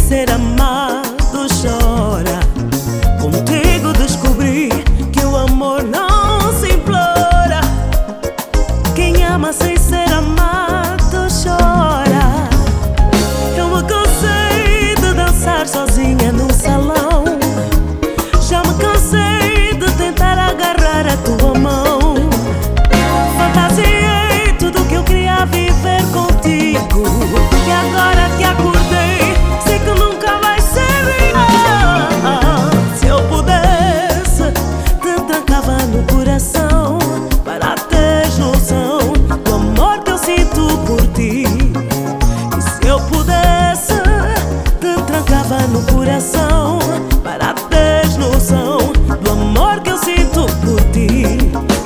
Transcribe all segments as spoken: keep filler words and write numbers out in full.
ser amado chora. Contigo descobri que o amor não se implora. Quem ama sem ser amado chora. Eu me cansei de dançar sozinha num salão. Já me cansei de tentar agarrar a tua mão. Fantasiei tudo que eu queria viver contigo. E agora que acordei, sei que nunca vai ser real. Se eu pudesse, te trancava no coração para teres noção do amor que eu sinto por ti. E se eu pudesse, te trancava no coração para teres noção do amor que eu sinto por ti.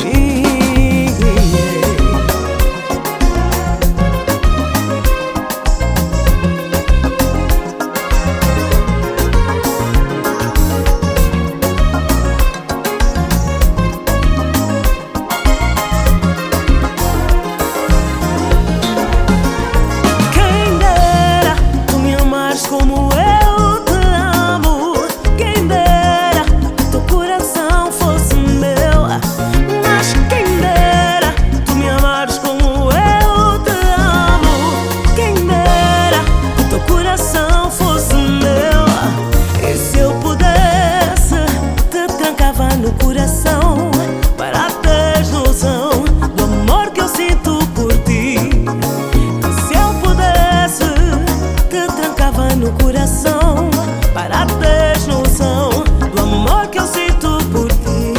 Como eu te amo, quem dera teu coração fosse meu. Mas quem dera tu me amares como eu te amo. Quem dera teu coração fosse meu. E se eu pudesse, te trancava no coração para teres noção do amor que eu sinto por ti. E se eu pudesse, te trancava no coração para teres noção do amor que eu sinto por ti.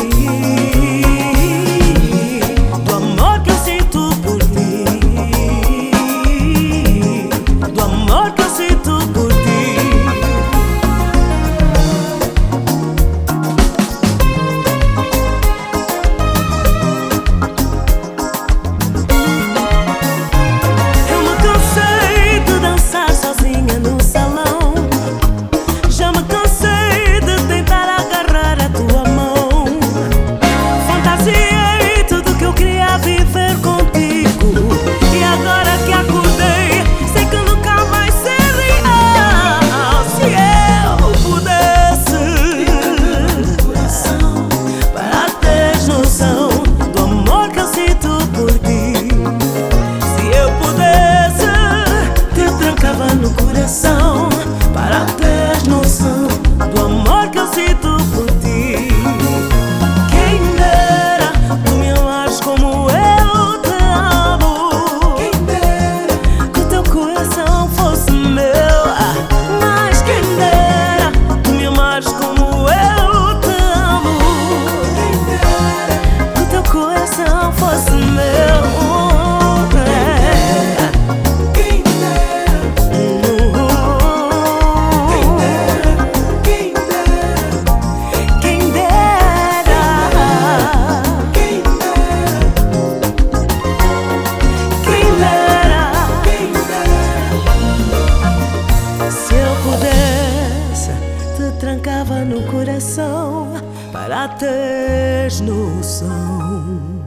Do amor que eu sinto por ti. Do amor que eu sinto por ti. Eu me cansei de dançar sozinha no salão. Já me cansei de tentar agarrar a tua mão. Fantasiei tudo que eu queria viver contigo. E agora que acordei, sei que nunca vai ser real. Se eu pudesse, para teres noção do amor que eu sinto por ti. Se eu pudesse, te trancava no coração para teres noção do amor que eu sinto por ti. Quem dera tu me amares como eu te amo. Quem dera que o teu coração fosse meu. Mas quem dera tu me amares como eu te amo. Quem dera que o teu coração fosse meu. Quem dera, quem dera, quem dera, quem dera, quem dera. Se eu pudesse, te trancava no coração para teres noção